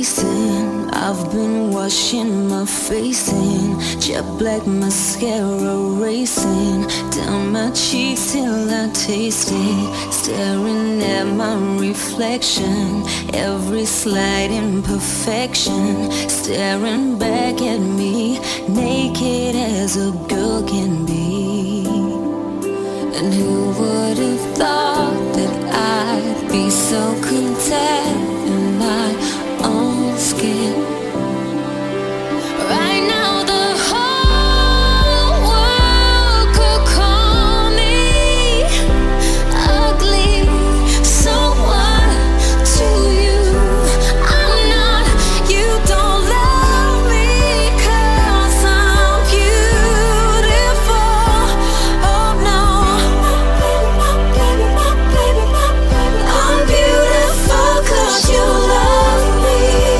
racing. I've been washing my face in jet black mascara racing down my cheeks till I taste it. Staring at my reflection, every slight imperfection. Staring back at me, naked as a girl can be. And who would have thought that I'd be so content in my own skin? Right now the whole world could call me ugly. So what to you? I'm not, you don't love me 'cause I'm beautiful. Oh no, I'm beautiful 'cause you love me.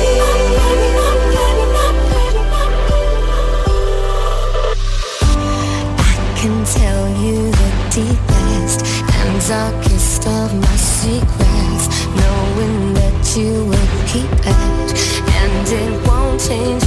I can tell you the deepest and darkest of my secrets, knowing that you will keep it, and it won't change